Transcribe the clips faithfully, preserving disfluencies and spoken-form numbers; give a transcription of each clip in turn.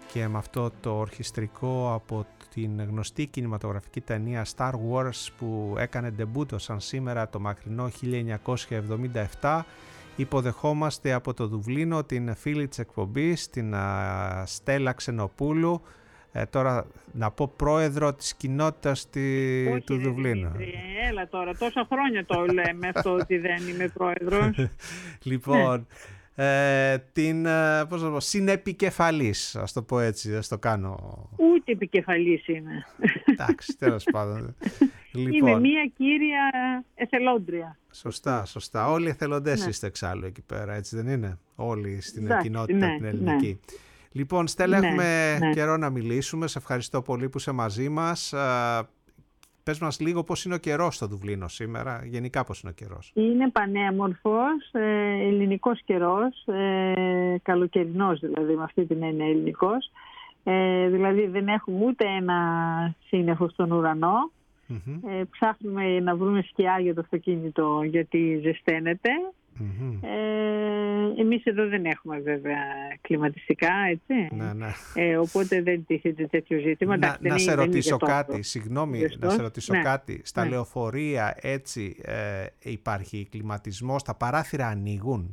και με αυτό το ορχιστρικό από την γνωστή κινηματογραφική ταινία Star Wars που έκανε ντεμπούτο σαν σήμερα το μακρινό χίλια εννιακόσια εβδομήντα επτά. Υποδεχόμαστε από το Δουβλίνο την φίλη της εκπομπής, την α, Στέλλα Ξενοπούλου, ε, τώρα να πω πρόεδρο της κοινότητας τη, Όχι, του Δουβλίνου. Δημήτρη, έλα τώρα, τόσα χρόνια το λέμε αυτό ότι δεν είμαι πρόεδρος. Λοιπόν, ε, την πώς να πω, συνεπικεφαλής, ας το πω έτσι, ας το κάνω. Ούτε επικεφαλής είμαι. Εντάξει, τέλος πάντων. Λοιπόν, είμαι μία κύρια εθελόντρια. Σωστά, σωστά. Όλοι οι εθελοντές ναι. είστε εξάλλου εκεί πέρα, έτσι δεν είναι? Όλοι στην Εντάξει, κοινότητα ναι, την ελληνική. Ναι. Λοιπόν, Στέλλα, ναι, έχουμε ναι. καιρό να μιλήσουμε. Σε ευχαριστώ πολύ που είσαι μαζί μας. Πες μας λίγο πώς είναι ο καιρός στο Δουβλίνο σήμερα, γενικά πώς είναι ο καιρός. Είναι πανέμορφος, ε, ελληνικός καιρός, ε, καλοκαιρινός δηλαδή, με αυτή την έννοια ελληνικός. Ε, δηλαδή δεν έχουμε ούτε ένα σύννεφο στον ουρανό. Mm-hmm. Ε, ψάχνουμε να βρούμε σκιά για το αυτοκίνητο γιατί ζεσταίνεται. Mm-hmm. Ε, εμείς εδώ δεν έχουμε βέβαια κλιματιστικά, έτσι. Ναι, ναι. Ε, οπότε δεν τίθεται τέτοιο ζήτημα. Να, Εντάξει, να σε είναι, ρωτήσω είναι κάτι, συγγνώμη, Ζεστός. να σε ρωτήσω ναι. κάτι. Στα ναι. λεωφορεία έτσι ε, υπάρχει κλιματισμός, τα παράθυρα ανοίγουν?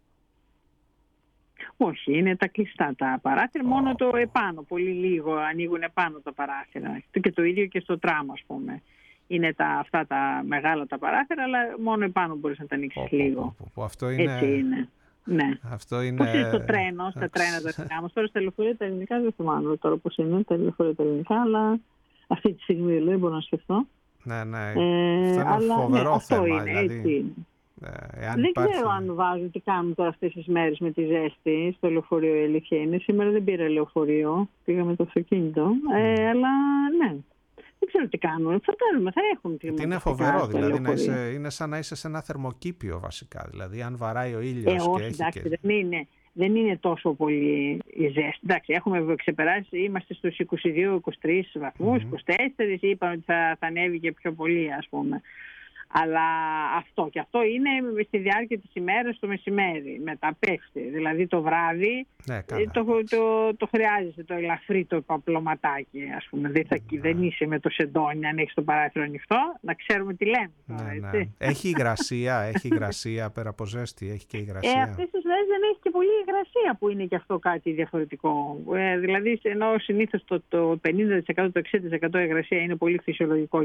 Όχι, είναι τα κλειστά τα παράθυρα, oh. μόνο το επάνω, πολύ λίγο ανοίγουν επάνω τα παράθυρα. Και το ίδιο και στο τραμ, ας πούμε. Είναι τα, αυτά τα μεγάλα τα παράθυρα, αλλά μόνο επάνω μπορείς να τα ανοίξεις oh, λίγο. Oh, oh, oh. Αυτό είναι... Έτσι είναι. Ναι. Αυτό είναι... Πώς είναι στο τρένο, στα τρένα τα ελληνικά μας. Τώρα στα λεωφορεία τα ελληνικά δεν θυμάμαι τώρα πώς είναι τα λεωφορεία τα ελληνικά, αλλά αυτή τη στιγμή δεν μπορώ να σκεφτώ. Ναι, ναι. Ε, αυτό είναι αλλά, φοβερό ναι, θέμα. Αυτό είναι, δηλαδή. έτσι είναι. Ε, δεν υπάρχει... ξέρω αν βάζουν τι κάνουν τώρα αυτές τις μέρες με τη ζέστη στο λεωφορείο, η αλήθεια είναι. Σήμερα δεν πήρα λεωφορείο, πήγα με το αυτοκίνητο, mm. ε, αλλά ναι. Δεν ξέρω τι κάνουν. Φαντάζομαι, θα έχουν κλιματιστικά. Είναι φοβερό, δηλαδή να είσαι, είναι σαν να είσαι σε ένα θερμοκήπιο βασικά. Δηλαδή, αν βαράει ο ήλιος. Ε, και όχι, έχει εντάξει, και... δεν, είναι, δεν είναι τόσο πολύ η ζέστη. Εντάξει, έχουμε ξεπεράσει, είμαστε στους είκοσι δύο είκοσι τρεις βαθμούς, mm-hmm. είκοσι τέσσερα, είπαν ότι θα, θα ανέβει και πιο πολύ, ας πούμε. Αλλά αυτό και αυτό είναι στη διάρκεια της ημέρας το μεσημέρι. Μετά πέφτει. Δηλαδή το βράδυ ναι, το, το, το, το χρειάζεσαι το ελαφρύ το παπλωματάκι. Ας πούμε. Δεν, θα, ναι. δεν είσαι με το σεντόνι αν έχεις το παράθυρο ανοιχτό. Να ξέρουμε τι λέμε τώρα, ναι, έτσι. Ναι. Έχει υγρασία, έχει υγρασία πέρα από ζέστη, έχει και υγρασία. Ε, αυτές τις μέρες δεν έχει και πολύ υγρασία που είναι και αυτό κάτι διαφορετικό. Ε, δηλαδή ενώ συνήθως το, το πενήντα τοις εκατό, το εξήντα τοις εκατό υγρασία είναι πολύ φυσιολογικό.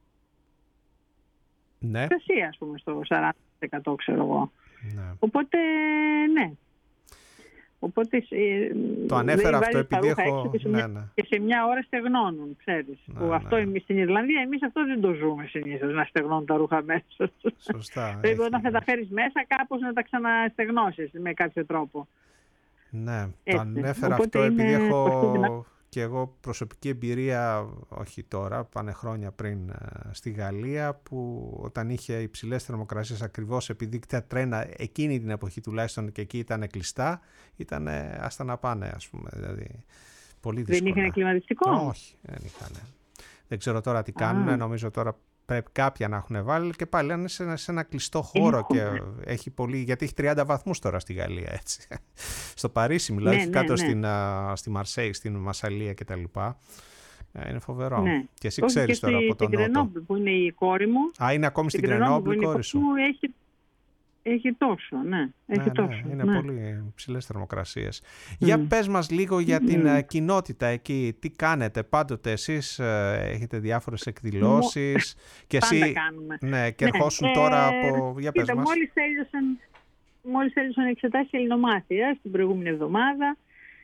Ναι. Υγρασία, ας πούμε, στο σαράντα τοις εκατό ξέρω εγώ. Ναι. Οπότε, ναι. Οπότε, το ανέφερα αυτό επειδή έχω... Και σε, ναι, μια... ναι. και σε μια ώρα στεγνώνουν, ξέρεις. Ναι, που ναι. Αυτό εμείς στην Ιρλανδία, εμείς αυτό δεν το ζούμε συνήθως, να στεγνώνουν τα ρούχα μέσα. Σωστά. Πρέπει όταν θα τα φέρεις μέσα κάπως να τα ξαναστεγνώσεις με κάποιο τρόπο. Ναι, έτσι. Το ανέφερα Οπότε αυτό είναι... επειδή έχω και εγώ προσωπική εμπειρία, όχι τώρα, πάνε χρόνια πριν στη Γαλλία, που όταν είχε υψηλές θερμοκρασίες ακριβώς επειδή τα τρένα εκείνη την εποχή τουλάχιστον και εκεί ήταν κλειστά, ήταν άστα να πάνε, ας πούμε. Δηλαδή, πολύ δύσκολα. Δεν είχαν κλιματιστικό? Όχι, δεν είχαν. Δεν ξέρω τώρα τι κάνουν, νομίζω τώρα πρέπει κάποια να έχουν βάλει και πάλι αν είσαι σε ένα κλειστό χώρο Έχω. και έχει πολύ, γιατί έχει τριάντα βαθμούς τώρα στη Γαλλία, έτσι. Στο Παρίσι μιλάω, ναι, έχει ναι, κάτω ναι. Στην, στη Μαρσέη, στην Μασσαλία κτλ. Είναι φοβερό. Ναι. Και εσύ ξέρεις τώρα στη, από τον Νότο. Γκρενόμπλ που είναι η κόρη μου. Α, είναι ακόμη στην Γκρενόμπλ η κόρη σου. Μου έχει, έχει τόσο, ναι. Έχει ναι, τόσο, ναι, είναι ναι. πολύ ψηλές θερμοκρασίες. Mm. Mm. Για πες μας λίγο για Mm. την uh, κοινότητα εκεί. Τι κάνετε πάντοτε εσείς, uh, έχετε διάφορες εκδηλώσεις Mm. και εσύ ναι, και ερχόσουν ναι. τώρα από... Για πες κοίτα, μας. Μόλις τέλειωσαν, μόλις τέλειωσαν εξετάσεις ελληνομάθειας την προηγούμενη εβδομάδα.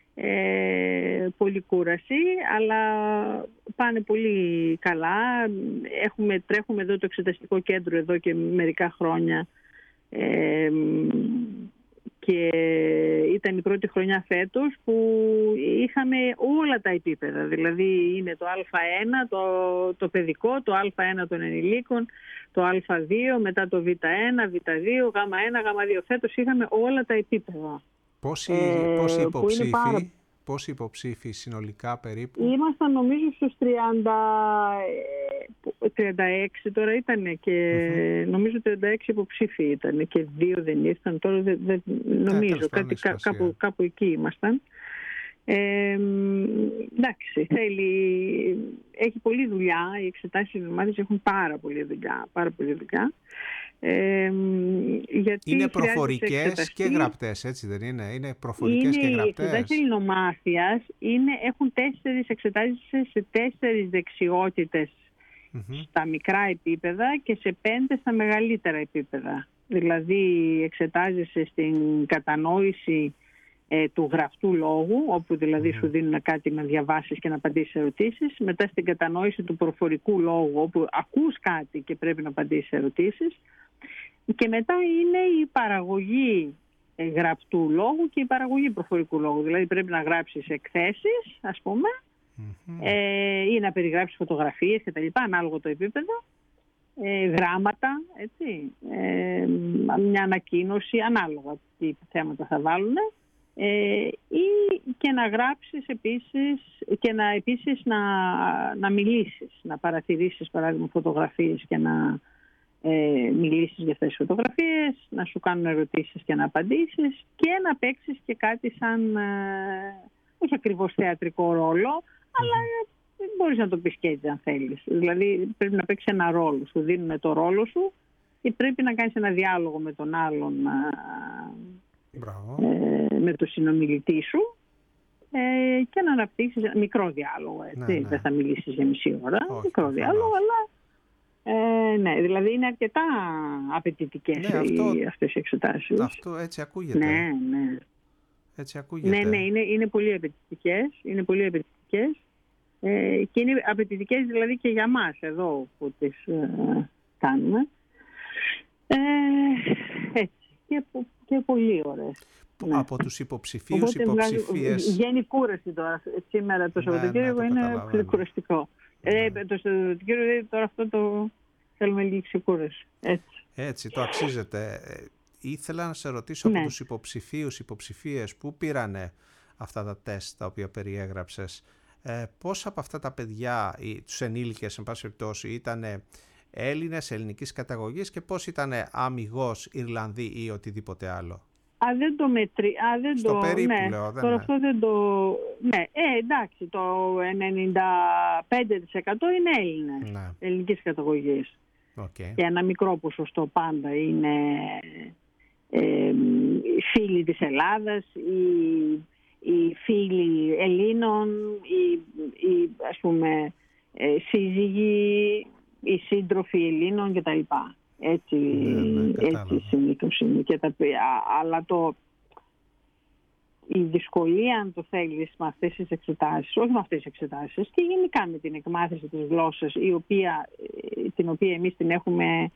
Ε, πολύ κούραση, αλλά πάνε πολύ καλά. Έχουμε, τρέχουμε εδώ το εξεταστικό κέντρο εδώ και μερικά χρόνια ε, και ήταν η πρώτη χρονιά φέτος που είχαμε όλα τα επίπεδα. Δηλαδή είναι το Α ένα, το, το παιδικό, το Α ένα των ενηλίκων, το Α δύο, μετά το Β ένα, Β δύο, Γ ένα, Γ δύο. Φέτος είχαμε όλα τα επίπεδα. Πόσοι, ε, πόσοι υποψήφοι, πάρα... πόσοι υποψήφοι συνολικά περίπου? Ήμασταν νομίζω στους τριάντα, τριάντα έξι τώρα ήταν και uh-huh. νομίζω τριάντα έξι υποψήφοι ήταν και δύο δεν ήρθαν. Τώρα δεν, δεν νομίζω, ε, κάτι, κά, κάπου, κάπου εκεί ήμασταν. Ε, Εντάξει, θέλει, έχει πολλή δουλειά. Οι εξετάσεις ελληνομάθειας έχουν πάρα πολλή δουλειά. Πάρα πολλή δουλειά. Ε, γιατί είναι προφορικές και γραπτές, έτσι δεν είναι? Είναι προφορικές είναι και γραπτές. Οι εξετάσεις ελληνομάθειας είναι, έχουν τέσσερις εξετάσεις σε τέσσερις δεξιότητες mm-hmm. στα μικρά επίπεδα και σε πέντε στα μεγαλύτερα επίπεδα. Δηλαδή εξετάζεσαι στην κατανόηση ε, του γραπτού λόγου, όπου δηλαδή mm-hmm. σου δίνουν κάτι να διαβάσεις και να απαντήσεις ερωτήσεις. Μετά στην κατανόηση του προφορικού λόγου, όπου ακούς κάτι και πρέπει να απαντήσεις ερωτήσεις. Και μετά είναι η παραγωγή γραπτού λόγου και η παραγωγή προφορικού λόγου. Δηλαδή πρέπει να γράψεις εκθέσεις, ας πούμε, mm-hmm. ε, ή να περιγράψεις φωτογραφίες και τα λοιπά, ανάλογα το επίπεδο, ε, γράμματα, έτσι, ε, μια ανακοίνωση, ανάλογα τι θέματα θα βάλουν, ε, ή και να γράψεις επίσης και να, επίσης να, να μιλήσεις, να παρατηρήσεις παράδειγμα φωτογραφίες και να Ε, μιλήσεις για αυτές τις φωτογραφίες, να σου κάνουν ερωτήσεις και να απαντήσεις και να παίξεις και κάτι σαν, ε, όχι ακριβώς θεατρικό ρόλο, mm-hmm. αλλά ε, μπορείς να το πεις και έτσι αν θέλεις. Δηλαδή πρέπει να παίξεις ένα ρόλο, σου δίνουν το ρόλο σου και πρέπει να κάνεις ένα διάλογο με τον άλλον, ε, με τον συνομιλητή σου ε, και να αναπτύξεις ένα μικρό διάλογο. Έτσι. Ναι, ναι. Δεν θα μιλήσεις για μισή ώρα, όχι, μικρό διάλογο, αλλά Ε, ναι, δηλαδή είναι αρκετά απαιτητικές ναι, αυτό, οι, αυτές οι εξετάσεις. Αυτό έτσι ακούγεται. Ναι, ναι. Έτσι ακούγεται. Ναι, ναι, είναι, είναι πολύ απαιτητικές. Είναι πολύ απαιτητικές. Ε, και είναι απαιτητικές δηλαδή και για μας εδώ που τις ε, κάνουμε. Ε, έτσι. Και, και πολύ ωραίες. Ναι. Από τους υποψηφίους, υποψηφίες... Βγαίνει κούραση τώρα. Σήμερα το Σαββατοκύριακο ναι, ναι, είναι πολύ κουραστικό. Ε, το Σαββατοκύριακο τώρα αυτό το θέλουμε λίγη ξεκούραση. Έτσι. Έτσι, το αξίζεται. Ήθελα να σε ρωτήσω ναι. από τους υποψηφίους, υποψηφίες που πήρανε αυτά τα τεστ τα οποία περιέγραψες, ε, πώς από αυτά τα παιδιά, οι, τους ενήλικες, εν πάση περιπτώσει, ήταν Έλληνες, ελληνικής καταγωγής και πώς ήταν αμιγώς Ιρλανδοί ή οτιδήποτε άλλο? Α, δεν το μετρή. Α, δεν Στο το... περίπου ναι. λέω. Δεν Τώρα είναι. αυτό δεν το... Ναι, ε, εντάξει, το ενενήντα πέντε τοις εκατό είναι Έλληνες, ναι. ελληνικής καταγωγής. Okay. Και ένα μικρό ποσοστό πάντα είναι ε, οι φίλοι της Ελλάδας, οι, οι φίλοι Ελλήνων, οι, οι ας πούμε ε, σύζυγοι, οι σύντροφοι Ελλήνων κτλ. Έτσι, ναι, ναι, έτσι συνήθως και τα, αλλά το, η δυσκολία αν το θέλεις με αυτές τις εξετάσεις, όχι με αυτές τις εξετάσεις και γενικά με την εκμάθηση της γλώσσας η οποία, την οποία εμείς την έχουμε,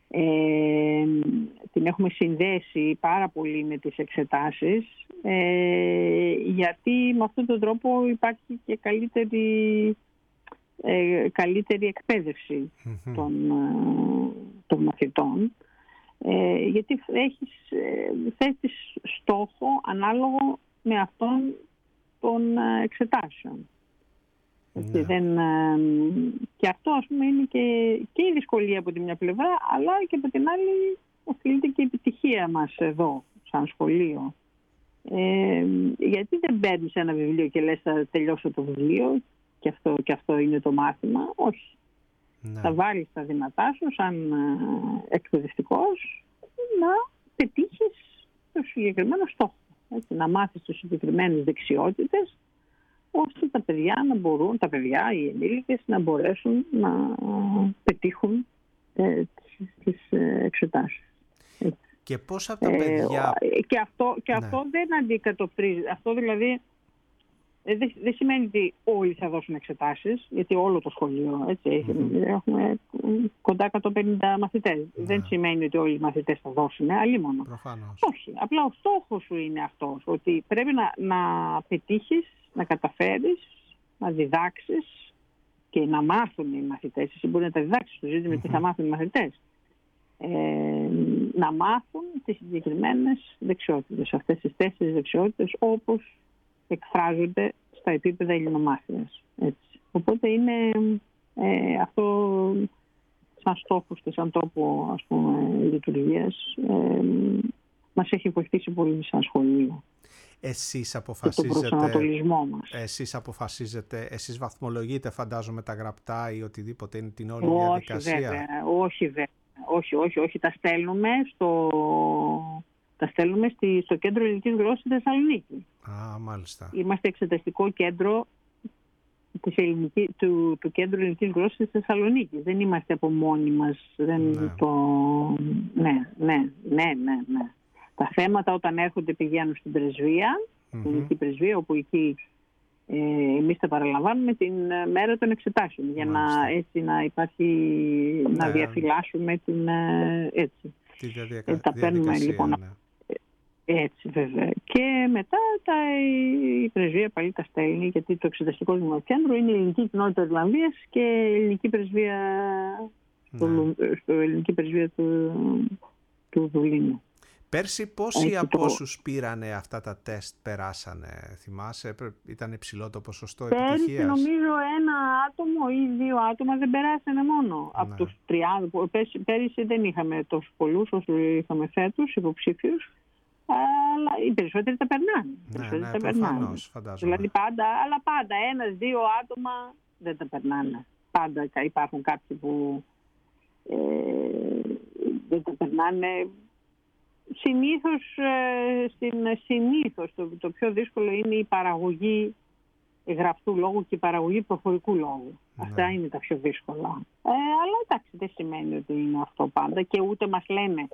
ε, την έχουμε συνδέσει πάρα πολύ με τις εξετάσεις ε, γιατί με αυτόν τον τρόπο υπάρχει και καλύτερη Ε, καλύτερη εκπαίδευση mm-hmm. των, των μαθητών ε, γιατί έχεις ε, θέτεις στόχο ανάλογο με αυτόν των ε, εξετάσεων. Mm-hmm. Δεν, ε, και αυτό ας πούμε είναι και, και η δυσκολία από τη μια πλευρά αλλά και από την άλλη οφείλεται και η επιτυχία μας εδώ σαν σχολείο. Ε, γιατί δεν παίρνεις ένα βιβλίο και λες θα τελειώσω το βιβλίο και αυτό, και αυτό είναι το μάθημα. Όχι. Ναι. Θα βάλεις τα δυνατά σου σαν ε, εκπαιδευτικός να πετύχεις το συγκεκριμένο στόχο. Έτσι, να μάθεις τις συγκεκριμένες δεξιότητες ώστε τα παιδιά να μπορούν, τα παιδιά, οι ενήλικες να μπορέσουν να ε, πετύχουν ε, τις, τις ε, εξετάσεις. Έτσι. Και πώς από τα παιδιά... Ε, και αυτό, και ναι. αυτό δεν αντικατοπτρίζει. Αυτό δηλαδή Δεν, δεν σημαίνει ότι όλοι θα δώσουν εξετάσεις, γιατί όλο το σχολείο έτσι, mm-hmm. έχουμε κοντά εκατόν πενήντα μαθητές. Yeah. Δεν σημαίνει ότι όλοι οι μαθητές θα δώσουν, αλλήμονο. Προφανώς. Όχι, απλά ο στόχος σου είναι αυτός, ότι πρέπει να, να πετύχεις, να καταφέρεις, να διδάξεις και να μάθουν οι μαθητές. Εσύ μπορεί να τα διδάξεις, το ζήτημα mm-hmm. τι θα μάθουν οι μαθητές. Ε, να μάθουν τις συγκεκριμένες δεξιότητες, αυτές τις τέσσερις δεξιότητες όπως εκφράζονται στα επίπεδα ελληνομάθειας. Έτσι. Οπότε είναι ε, αυτό σαν στόχος και σαν τρόπο ας πούμε, λειτουργίας ε, μας έχει βοηθήσει πολύ σαν σχολείο. Εσείς αποφασίζετε, το προσανατολισμό μας. Εσείς αποφασίζετε, εσείς βαθμολογείτε φαντάζομαι τα γραπτά ή οτιδήποτε είναι την όλη όχι, διαδικασία. Βέβαια, όχι βέβαια, όχι, όχι, όχι, τα στέλνουμε στο, τα στέλνουμε στη, στο Κέντρο Ελληνικής Γλώσσας στη Θεσσαλονίκη. Α, μάλιστα. Είμαστε εξεταστικό κέντρο της ελληνικής, του, του Κέντρου Ελληνικής Γλώσσας της Θεσσαλονίκης. Δεν είμαστε από μόνοι μας. Δεν ναι. Το... ναι, ναι, ναι, ναι, ναι. Τα θέματα όταν έρχονται πηγαίνουν στην πρεσβεία, mm-hmm. στην ελληνική πρεσβεία, όπου εκεί ε, εμείς τα παραλαμβάνουμε την μέρα των εξετάσεων, για Μάλιστα. να, έτσι, να υπάρχει, ναι. να διαφυλάσσουμε την, έτσι. Τη διαδιακα... ε, τα παίρνουμε λοιπόν. Ναι. Έτσι βέβαια. Και μετά τα, η πρεσβεία πάλι τα στέλνει, γιατί το εξεταστικό κέντρο είναι η ελληνική κοινότητα της Ιρλανδίας και η ελληνική πρεσβεία, ναι. στο, στο ελληνική πρεσβεία του, του Δουβλίνου. Πέρσι πόσοι Έτσι από το... όσους πήρανε αυτά τα τεστ περάσανε, θυμάσαι, ήταν υψηλό το ποσοστό επιτυχίας? Πέρσι νομίζω ένα άτομο ή δύο άτομα δεν περάσανε μόνο. Ναι. Από τους τριάντα, πέρσι, πέρυσι δεν είχαμε τόσους πολλούς όσο είχαμε φέτος υποψήφιους. Αλλά οι περισσότεροι τα περνάνε. Ναι, ναι, τα προφανώς, φαντάζομαι. Δηλαδή πάντα, αλλά πάντα ένας-δύο άτομα δεν τα περνάνε. Πάντα υπάρχουν κάποιοι που ε, δεν τα περνάνε. Συνήθως, ε, στην, συνήθως το, το πιο δύσκολο είναι η παραγωγή γραπτού λόγου και η παραγωγή προφορικού λόγου. Ναι. Αυτά είναι τα πιο δύσκολα. Ε, αλλά εντάξει, δεν σημαίνει ότι είναι αυτό πάντα και ούτε μας λένε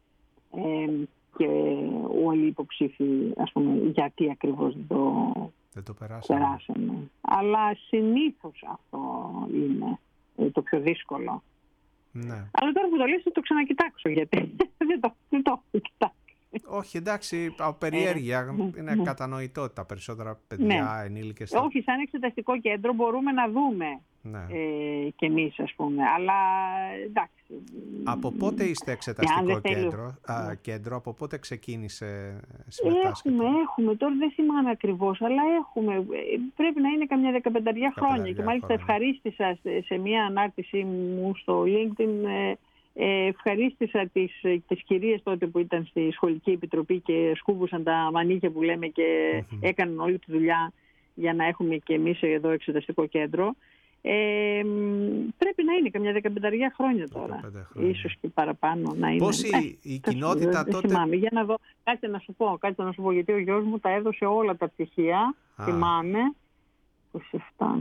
ε, και όλοι οι υποψήφοι, ας πούμε, γιατί ακριβώς δεν το, δεν το περάσαμε. περάσαμε. Αλλά συνήθως αυτό είναι το πιο δύσκολο. Ναι. Αλλά τώρα που το λες, το ξανακοιτάξω, γιατί δεν το, δεν το έχω κοιτάξει. Όχι, εντάξει, από περιέργεια ε, είναι ναι. κατανοητό ότι τα περισσότερα παιδιά, ναι. ενήλικες... Όχι, σαν εξεταστικό κέντρο μπορούμε να δούμε ναι. ε, κι εμείς, ας πούμε, αλλά εντάξει. Από πότε είστε εξεταστικό κέντρο, α, κέντρο, από πότε ξεκίνησε συμμετάσχετε? Έχουμε, έχουμε, τώρα δεν θυμάμαι ακριβώς, αλλά έχουμε, πρέπει να είναι καμιά δεκαπενταριά χρόνια και μάλιστα χρόνια. Ευχαρίστησα σε μια ανάρτησή μου στο LinkedIn, ε, ευχαρίστησα τις, τις κυρίες τότε που ήταν στη σχολική επιτροπή και σκούβουσαν τα μανίκια που λέμε και mm-hmm. έκαναν όλη τη δουλειά για να έχουμε και εμείς εδώ εξεταστικό κέντρο. Ε, πρέπει να είναι καμιά δεκαπενταριά χρόνια τώρα. Χρόνια. Ίσως και παραπάνω να είναι. Πώς η, η ε, κοινότητα δεν, τότε... Θυμάμαι. Για να δω. Κάτσε να σου πω, κάτσε να σου πω, γιατί ο γιος μου τα έδωσε όλα τα πτυχία. Α. Θυμάμαι. είκοσι επτά,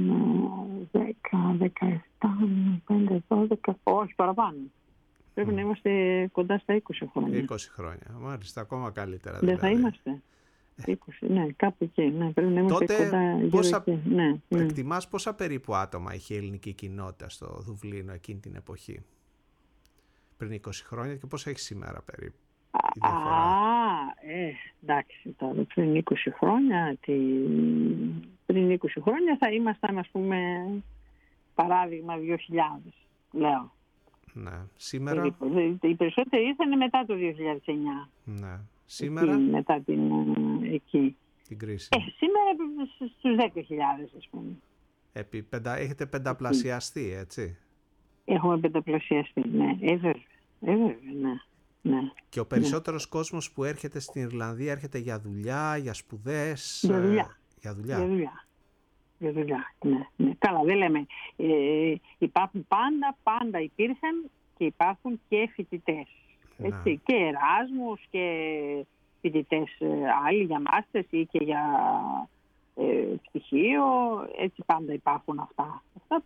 δέκα, δεκαεπτά, πέντε, δώδεκα, όχι παραπάνω. Πρέπει mm. να είμαστε κοντά στα είκοσι χρόνια. είκοσι χρόνια, μάλιστα, ακόμα καλύτερα. Δεν δηλαδή. Θα είμαστε. είκοσι, ναι, κάπου εκεί. Ναι, πρέπει να είμαστε τότε κοντά, πόσα, εκεί. Ναι, ναι. Εκτιμάς πόσα περίπου άτομα είχε η ελληνική κοινότητα στο Δουβλίνο εκείνη την εποχή? Πριν είκοσι χρόνια και πόσα έχει σήμερα περίπου? Η διαφορά. Α, ε, εντάξει, τώρα πριν είκοσι χρόνια, τι... πριν είκοσι χρόνια θα ήμασταν, ας πούμε, παράδειγμα δύο χιλιάδες, λέω. Ναι, σήμερα... Οι, οι περισσότεροι ήρθαν μετά το δύο χιλιάδες εννιά. Ναι. Σήμερα... Εκεί, μετά την, εκεί. Την κρίση. Ε, σήμερα στους δέκα χιλιάδες, ας πούμε. Επί, πεντα, έχετε πενταπλασιαστεί, έτσι. Έχουμε πενταπλασιαστεί, ναι. Ε, βέβαια, ε, βέβαια, ναι. Ναι. Και ο περισσότερος ναι. κόσμος που έρχεται στην Ιρλανδία έρχεται για δουλειά, για σπουδές. Για δουλειά. Ε, για δουλειά. Για δουλειά. Για δουλειά. Ναι, ναι. Καλά, δεν λέμε. Ε, υπάρχουν πάντα, πάντα υπήρχαν και υπάρχουν και φοιτητές. Έτσι, και Εράσμους και φοιτητές άλλοι για μάστερς ή και για ε, πτυχίο. Έτσι πάντα υπάρχουν αυτά. αυτά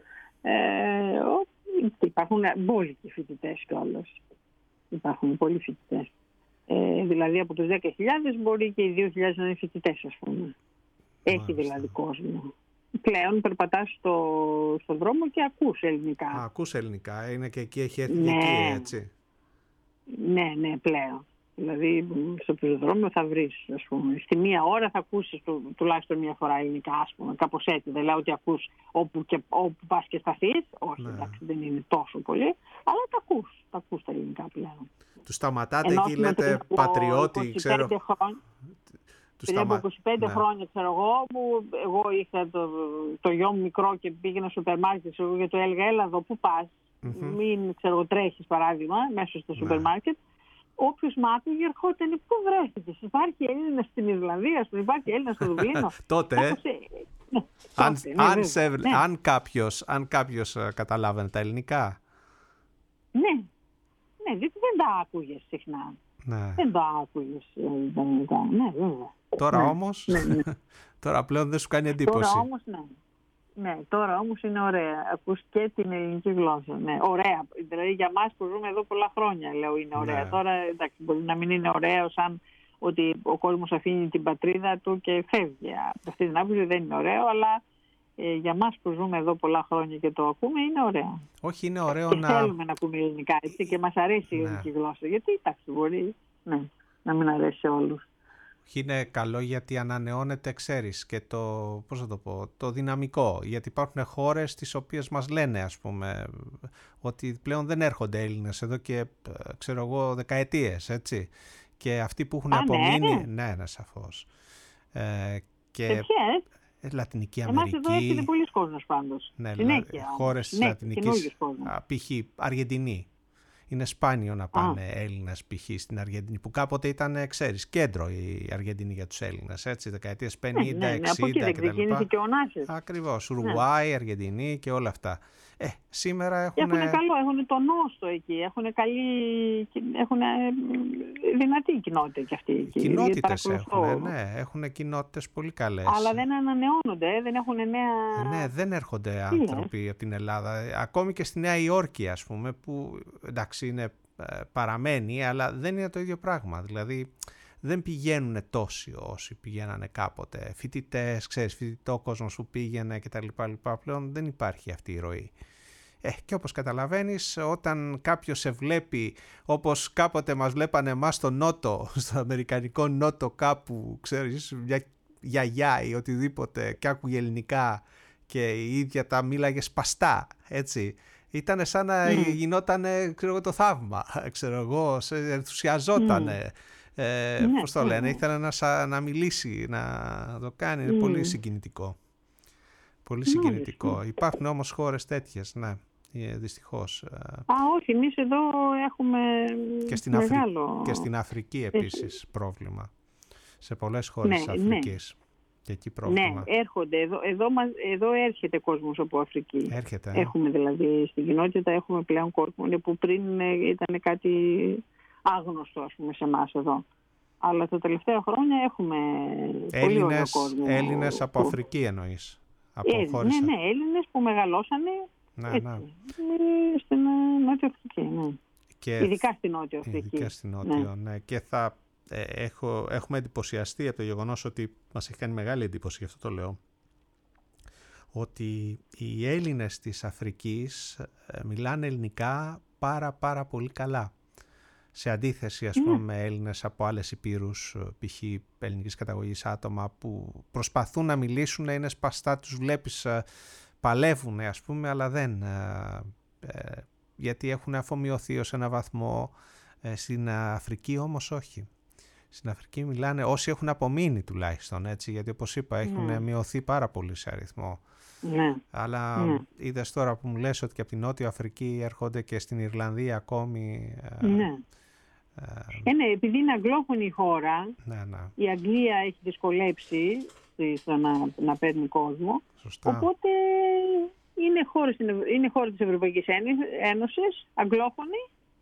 ε, ο, υπάρχουν μπόλικοι φοιτητές κιόλας. Υπάρχουν πολλοί φοιτητές. Ε, δηλαδή από τους δέκα χιλιάδες μπορεί και οι δύο χιλιάδες να είναι φοιτητές, ας πούμε. Έχει Μάλιστα. Δηλαδή κόσμο. Πλέον περπατάς στο, στον δρόμο και ακούς ελληνικά. Α, ακούς ελληνικά. Είναι και εκεί έχει εθνική, ναι. έτσι. Ναι, ναι, πλέον. Δηλαδή στο πεζοδρόμιο θα βρεις, ας πούμε. Στη μία ώρα θα ακούσεις του, τουλάχιστον μία φορά ελληνικά, ας πούμε. Κάπως έτσι. Δεν λέω ότι ακούς όπου, και, όπου πας και σταθείς. Όχι, ναι. εντάξει, δεν είναι τόσο πολύ. Αλλά τα ακούς. Τα ακούς τα ελληνικά πλέον. Του σταματάτε εκεί, λέτε πατριώτη, ξέρω. Χρόνια, πριν από είκοσι πέντε ναι. χρόνια, ξέρω εγώ, που εγώ είχα το, το γιο μου μικρό και πήγαινα στο σούπερ μάρκετ και του έλεγα, έλα εδώ, πού πας, mm-hmm. μην ξέρω, τρέχεις παράδειγμα, μέσα στο σούπερ μάρκετ. όποιος μ' άκουγε ερχόταν, πού βρέθηκες, υπάρχει Έλληνα στην Ιρλανδία, ας πούμε, υπάρχει Έλληνα στο Δουβλίνο. Τότε, ε. Ναι, αν, τότε, ναι, αν, σε, ναι. αν κάποιος, αν κάποιος καταλάβαινε τα ελληνικά. Ναι, ναι, διότι δεν τα άκουγες συχνά. Ναι. Δεν τα άκουγες τα ελληνικά, ναι, βέβαια. Τώρα ναι, όμως, ναι, ναι. τώρα πλέον δεν σου κάνει εντύπωση. Τώρα όμως, ναι. Ναι, τώρα όμως είναι ωραία. Ακούς και την ελληνική γλώσσα. Ναι, ωραία. Δηλαδή για μας που ζούμε εδώ πολλά χρόνια, λέω, είναι ωραία. Ναι. Τώρα, εντάξει, μπορεί να μην είναι ωραίο σαν ότι ο κόσμος αφήνει την πατρίδα του και φεύγει. Από αυτή την άποψη δεν είναι ωραίο, αλλά ε, για μας που ζούμε εδώ πολλά χρόνια και το ακούμε, είναι ωραία. Όχι, είναι ωραίο και να... θέλουμε να ακούμε ελληνικά, έτσι, και μας αρέσει η ελληνική ναι. γλώσσα. Γιατί, εντάξει, μπορεί ναι, να μην αρέσει σε όλους. Είναι καλό γιατί ανανεώνεται, ξέρεις, και το, πώς θα το πω, το δυναμικό. Γιατί υπάρχουν χώρες τις οποίες μας λένε, ας πούμε, ότι πλέον δεν έρχονται Έλληνες εδώ και, ξέρω εγώ, δεκαετίες, έτσι. Και αυτοί που έχουν Α, απομείνει... Ναι, ναι, ναι, σαφώς. Ε, και... Σε ποιες? Λατινική Εμάς Αμερική. εδώ έρχεται πολλοί κόσμος πάντως. Ναι, Συνέχεια. χώρες της Λατινικής, π.χ. Αργεντινή. Είναι σπάνιο να πάνε Α. Έλληνες π.χ. στην Αργεντινή, που κάποτε ήταν, ξέρεις, κέντρο η Αργεντινή για τους Έλληνες, έτσι, δεκαετίες πενήντα, ναι, ναι, ναι, εξήντα κτλ. Και ο Νάσης. Ακριβώς, Ουρουάη, ναι. Αργεντινή και όλα αυτά. Ε, σήμερα έχουν... Έχουν καλό, έχουν το νόστο εκεί, έχουν καλή, έχουν δυνατή κοινότητα κι αυτή εκεί. Κοινότητες έχουν, ναι, έχουν κοινότητες πολύ καλές. Αλλά δεν ανανεώνονται, δεν έχουν νέα... Ναι, δεν έρχονται άνθρωποι yeah. από την Ελλάδα. Ακόμη και στη Νέα Υόρκη, ας πούμε, που εντάξει είναι, παραμένει, αλλά δεν είναι το ίδιο πράγμα. Δηλαδή δεν πηγαίνουν τόσοι όσοι πηγαίνανε κάποτε. Φοιτητές, ξέρεις, φοιτητό κόσμος που πήγαινε κτλ. Πλέον δεν υπάρχει αυτή η ροή. Ε, και όπως καταλαβαίνεις, όταν κάποιος σε βλέπει όπως κάποτε μας βλέπανε εμάς στο νότο, στο αμερικανικό νότο κάπου, ξέρεις, μια γιαγιά ή οτιδήποτε και άκουγε ελληνικά και η ίδια τα μίλαγε σπαστά, έτσι. Ήτανε σαν να mm. γινότανε, ξέρω εγώ, το θαύμα, ξέρω εγώ, σε ενθουσιαζότανε. Mm. Ε, mm. Πώς το λένε, ήθελε να, να μιλήσει, να το κάνει, είναι mm. πολύ συγκινητικό. Πολύ συγκινητικό. Mm. Υπάρχουν όμως χώρες τέτοιες, ναι. Δυστυχώς. Α, όχι, εμείς εδώ έχουμε και στην μεγάλο... Αφρική, και στην Αφρική επίσης πρόβλημα. Σε πολλές χώρες ναι, της Αφρικής. Ναι. Και εκεί πρόβλημα. Ναι, έρχονται. Εδώ, εδώ, μας, εδώ έρχεται κόσμος από Αφρική. Έρχεται. Έχουμε δηλαδή στην κοινότητα, έχουμε πλέον κόσμο που πριν ήταν κάτι άγνωστο, ας πούμε, σε εμάς εδώ. Αλλά τα τελευταία χρόνια έχουμε Έλληνες, πολύ ωραίο κόσμο. Έλληνες από που... Αφρική εννοείς. Από ε, χώρες... Ναι, ναι, Έλληνες που μεγαλώσανε ναι, έτσι, ναι. στην Νότια Αφρική. Ναι. Και... Ειδικά στην Νότια Αφρική. Ειδικά στην Νότια, ναι. ναι. Και θα ε, έχω, έχουμε εντυπωσιαστεί από το γεγονός ότι μας έχει κάνει μεγάλη εντύπωση, γι' αυτό το λέω, ότι οι Έλληνες της Αφρικής ε, μιλάνε ελληνικά πάρα πάρα πολύ καλά. Σε αντίθεση, ας πούμε, mm. με Έλληνες από άλλες υπήρους, π.χ. ελληνικής καταγωγής άτομα που προσπαθούν να μιλήσουν, είναι σπαστά, τους βλέπεις, παλεύουν, ας πούμε, αλλά δεν, ε, γιατί έχουν αφομοιωθεί ως ένα βαθμό. Ε, στην Αφρική όμως όχι. Στην Αφρική μιλάνε όσοι έχουν απομείνει τουλάχιστον, έτσι, γιατί όπως είπα έχουν mm. μειωθεί πάρα πολύ σε αριθμό. Ναι. Αλλά ναι. είδες τώρα που μου λες ότι και από την Νότια Αφρική έρχονται και στην Ιρλανδία ακόμη. Ναι. Ε, ναι, επειδή είναι αγγλόφωνη η χώρα, ναι, ναι. η Αγγλία έχει δυσκολέψει στο να, να παίρνει κόσμο. Σωστά. Οπότε είναι χώρα, είναι χώρα της Ευρωπαϊκής Ένωσης, αγγλόφωνη,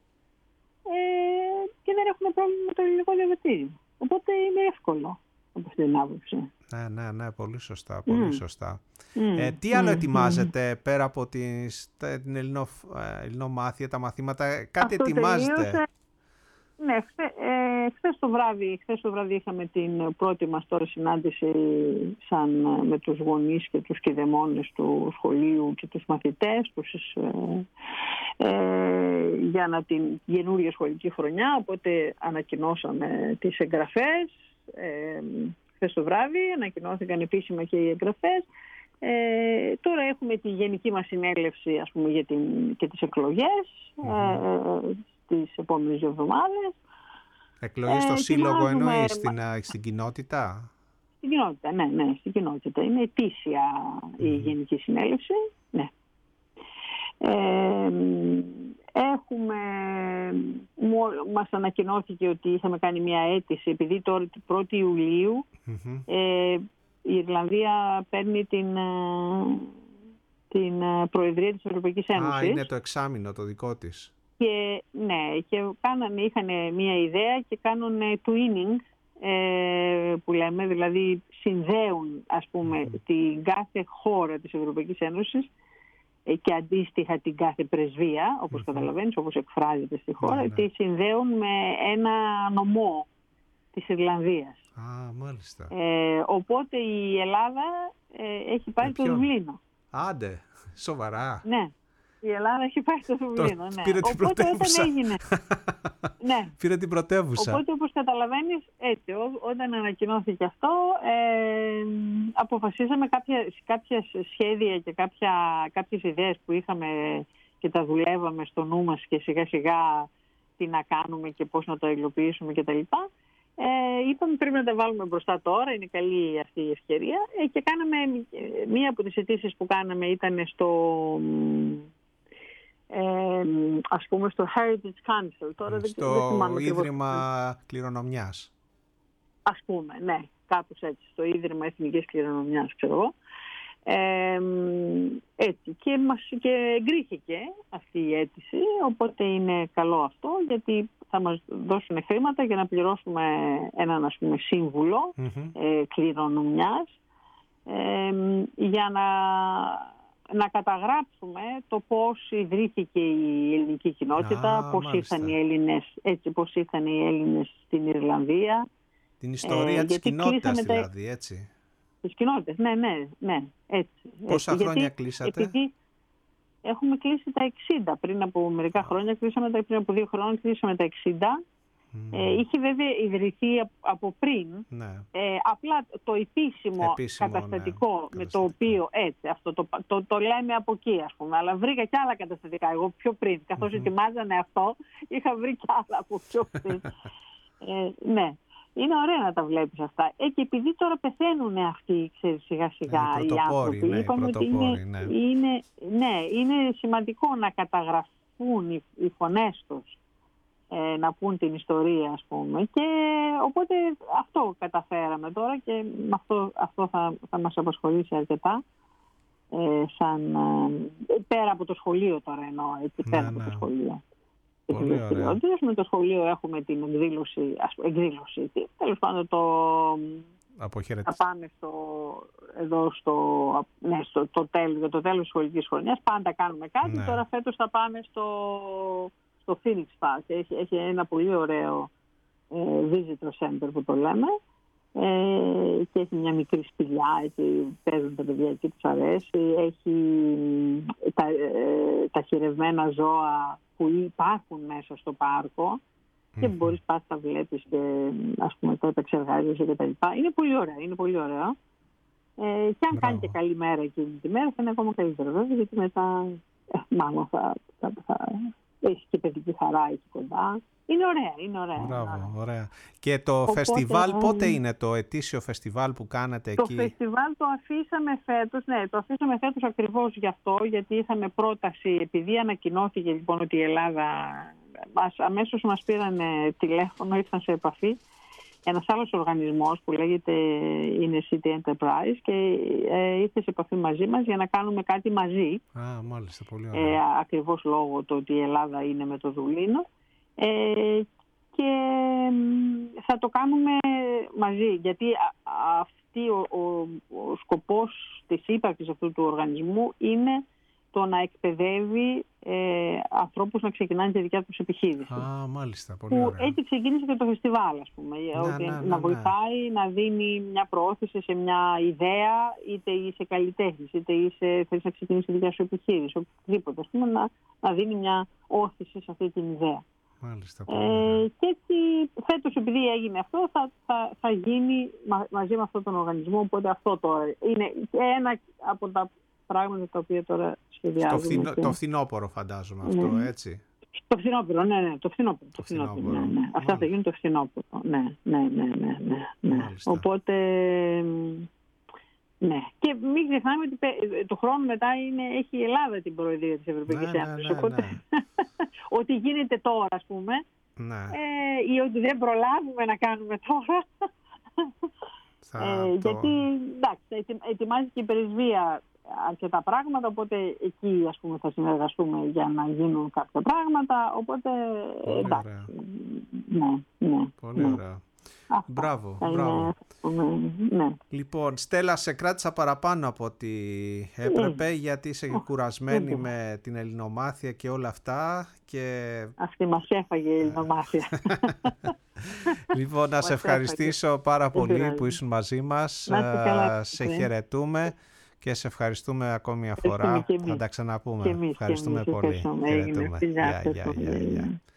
ε, και δεν έχουμε πρόβλημα με το ελληνικό διαβατήριο. Οπότε είναι εύκολο από αυτή την άποψη. Ναι, ναι, ναι, πολύ σωστά, πολύ mm. σωστά. Mm. Ε, τι άλλο mm. ετοιμάζετε mm. πέρα από τις, την ελληνο, ελληνομάθεια, τα μαθήματα, κάτι αυτό ετοιμάζετε? Τελείωσε. Ναι, χθε, ε, χθες το βράδυ, χθες το βράδυ είχαμε την πρώτη μας τώρα συνάντηση σαν, με τους γονείς και τους κηδεμόνες του σχολείου και τους μαθητές τους, ε, ε, για να την καινούργια σχολική χρονιά, οπότε ανακοινώσαμε τις εγγραφές. Ε, χθες το βράδυ ανακοινώθηκαν επίσημα και οι εγγραφές. Ε, τώρα έχουμε τη γενική μας συνέλευση, ας πούμε, για την, και τις εκλογές. Mm-hmm. ε, τις επόμενες δύο εβδομάδες. Εκλογές στο ε, σύλλογο εννοείς, στην, στην κοινότητα? Στην κοινότητα, ναι, ναι, στην κοινότητα. Είναι ετήσια mm. η Γενική Συνέλευση. Ναι. Ε, έχουμε, μας ανακοινώθηκε ότι είχαμε κάνει μια αίτηση, επειδή τώρα την πρώτη Ιουλίου mm-hmm. ε, η Ιρλανδία παίρνει την, την Προεδρία της Ευρωπαϊκής Ένωσης. Α, είναι το εξάμηνο το δικό της. Και, ναι, και κάνανε, είχαν μια ιδέα και κάνουν twinning, ε, που λέμε, δηλαδή συνδέουν, ας πούμε, mm. την κάθε χώρα της Ευρωπαϊκής Ένωσης ε, και αντίστοιχα την κάθε πρεσβεία, όπως mm-hmm. καταλαβαίνεις, όπως εκφράζεται στη χώρα, mm-hmm. τη συνδέουν με ένα νομό της Ιρλανδίας. Α, μάλιστα. Ε, οπότε η Ελλάδα ε, έχει πάει στο Δουβλίνο. Άντε, σοβαρά. Ναι. Η Ελλάδα έχει πάει στο Δουβλίνο, ναι. Πήρε την Οπότε πρωτεύουσα. Όταν έγινε. ναι. Πήρε την πρωτεύουσα. Οπότε, όπως καταλαβαίνεις, έτσι, ό, όταν ανακοινώθηκε αυτό, ε, αποφασίσαμε κάποια, κάποια σχέδια και κάποια, κάποιες ιδέες που είχαμε και τα δουλεύαμε στο νου μας και σιγά σιγά τι να κάνουμε και πώς να το υλοποιήσουμε κτλ. Ε, είπαμε πρέπει να τα βάλουμε μπροστά τώρα, είναι καλή αυτή η ευκαιρία ε, και κάναμε, μία από τις αιτήσεις που κάναμε ήταν στο... Ε, ας πούμε στο Heritage Council. Τώρα στο δεν, δεν θυμάμαι Ίδρυμα ακριβώς. Κληρονομιάς. Ας πούμε, ναι, κάπως έτσι, στο Ίδρυμα Εθνικής Κληρονομιάς, ξέρω εγώ. Ε, έτσι, και, μας, και εγκρίθηκε αυτή η αίτηση, οπότε είναι καλό αυτό, γιατί θα μας δώσουν χρήματα για να πληρώσουμε έναν, ας πούμε, σύμβουλο mm-hmm. ε, κληρονομιάς, ε, για να... να καταγράψουμε το πώς ιδρύθηκε η ελληνική κοινότητα, ah, πώς, ήρθαν οι Έλληνες, έτσι, πώς ήρθαν οι Έλληνες στην Ιρλανδία. Την ιστορία ε, της κοινότητας δηλαδή, τα... έτσι. Τις κοινότητες, ναι, ναι, ναι, έτσι. Πόσα έτσι. χρόνια γιατί, κλείσατε? Επειδή έχουμε κλείσει τα εξήντα, πριν από μερικά ah. χρόνια, κλείσαμε τα, πριν από δύο χρόνια κλείσαμε τα εξήντα. Mm. Ε, είχε βέβαια ιδρυθεί από πριν, ναι. ε, απλά το επίσημο, επίσημο καταστατικό ναι, με το οποίο, έτσι, αυτό το, το, το, το λέμε από εκεί, ας πούμε, αλλά βρήκα και άλλα καταστατικά εγώ πιο πριν, καθώς mm-hmm. ετοιμάζανε αυτό, είχα βρει και άλλα από πιο πριν. ε, ναι, είναι ωραία να τα βλέπεις αυτά. Ε, και επειδή τώρα πεθαίνουν αυτοί, ξέρεις, σιγά σιγά ε, οι άνθρωποι, ναι, είπαμε ότι είναι, ναι. Είναι, ναι, είναι σημαντικό να καταγραφούν οι, οι φωνές τους, να πούν την ιστορία, ας πούμε, και οπότε αυτό καταφέραμε τώρα και αυτό, αυτό θα, θα μας απασχολήσει αρκετά ε, σαν, ε, πέρα από το σχολείο τώρα εννοώ, έτσι, πέρα ναι, από ναι. το σχολείο. Πολύ ωραία. Με το σχολείο έχουμε την εκδήλωση, ας πούμε, εκδήλωση, τέλος πάντων το... Θα πάμε στο, εδώ στο, ναι, στο το τέλος, για το τέλος της σχολικής χρονιάς, πάντα κάνουμε κάτι, ναι. Τώρα φέτος θα πάμε στο... στο Phoenix Park. Έχει, έχει ένα πολύ ωραίο ε, visitor center που το λέμε ε, και έχει μια μικρή σπηλιά, έτσι, παίζουν τα παιδιά εκεί, τους αρέσει. Έχει τα, ε, τα χειρευμένα ζώα που υπάρχουν μέσα στο πάρκο mm-hmm. και μπορείς πας τα βλέπεις και ας πούμε τα επεξεργάζεσαι και τα λοιπά. Είναι πολύ ωραία, είναι πολύ ωραίο. Ε, και αν Μπράβο. Κάνει και καλή μέρα εκείνη τη μέρα θα είναι ακόμα καλύτερο βέβαια, γιατί μετά ε, μάλλον θα, θα, θα έχει και παιδική χαρά εκεί κοντά. Είναι ωραία, είναι ωραία. Μπράβο, ωραία. Και το Οπότε, φεστιβάλ, πότε είναι το ετήσιο φεστιβάλ που κάνετε το εκεί? Το φεστιβάλ το αφήσαμε φέτος, ναι, το αφήσαμε φέτος ακριβώς γι' αυτό, γιατί είχαμε πρόταση, επειδή ανακοινώθηκε λοιπόν ότι η Ελλάδα, μας, αμέσως μας πήραν τηλέφωνο, ήρθαν σε επαφή ένας άλλος οργανισμός που λέγεται είναι City Enterprise και ε, ήρθε σε επαφή μαζί μας για να κάνουμε κάτι μαζί. Α, μάλιστα, πολύ ωραία. Ε, ακριβώς λόγω του ότι η Ελλάδα είναι με το Δουβλίνο. Ε, και θα το κάνουμε μαζί, γιατί αυτή ο, ο, ο σκοπός της ύπαρξης αυτού του οργανισμού είναι το να εκπαιδεύει ε, ανθρώπους να ξεκινάνε τη δικιά τους επιχείρηση. Α, μάλιστα, πολύ που ωραία. Έτσι ξεκίνησε και το φεστιβάλ, ας πούμε, ναι, ότι ναι, ναι, να ναι. βοηθάει να δίνει μια προώθηση σε μια ιδέα, είτε είσαι καλλιτέχνης, είτε είσαι, θέλεις να ξεκινήσεις τη δικιά σου επιχείρηση, οτιδήποτε, ας πούμε, να, να δίνει μια όθηση σε αυτή την ιδέα. Μάλιστα, ε, και έτσι φέτος, επειδή έγινε αυτό, θα, θα, θα γίνει μα, μαζί με αυτόν τον οργανισμό, οπότε αυτό τώρα είναι ένα από τα πράγματα τα οποία τώρα σχεδιάζουμε. Στο φθινό, και... Το φθινόπωρο φαντάζομαι αυτό, ναι. Έτσι. Το φθινόπωρο, ναι, ναι, το φθινόπωρο. Το φθινόπωρο, ναι, ναι. Αυτά θα γίνουν το φθινόπωρο, ναι, ναι, ναι, ναι, ναι, ναι. Οπότε, ναι. Και μην ξεχνάμε ότι το χρόνο μετά είναι, έχει η Ελλάδα την Προεδρία της Ευρωπαϊκής ναι, Ένωσης. Ναι, ναι, οπότε, ναι. ό,τι γίνεται τώρα, ας πούμε, Ναι. Ε, ή ότι δεν προλάβουμε να κάνουμε τώρα. Θα ε, το... Γιατί, εντάξει, ετοιμάζει και η πρεσβεία αρκετά πράγματα, οπότε εκεί, ας πούμε, θα συνεργαστούμε για να γίνουν κάποια πράγματα, οπότε Πολύ εντάξει. ωραία. Ναι, ναι. Πολύ ναι. ωραία. Αυτά. Μπράβο, Θα μπράβο. είναι, ναι. Λοιπόν, Στέλλα, σε κράτησα παραπάνω από ό,τι έπρεπε, γιατί είσαι κουρασμένη ναι. με την ελληνομάθεια και όλα αυτά. Και... Αυτή μας έφαγε η ελληνομάθεια. Λοιπόν, να σε ευχαριστήσω πάρα πολύ που ήσουν μαζί μας. Καλά, σε χαιρετούμε και σε ευχαριστούμε ακόμη μια φορά. Θα τα ξαναπούμε. Ευχαριστούμε πολύ. Χαιρετούμε. Γεια, γεια, γεια.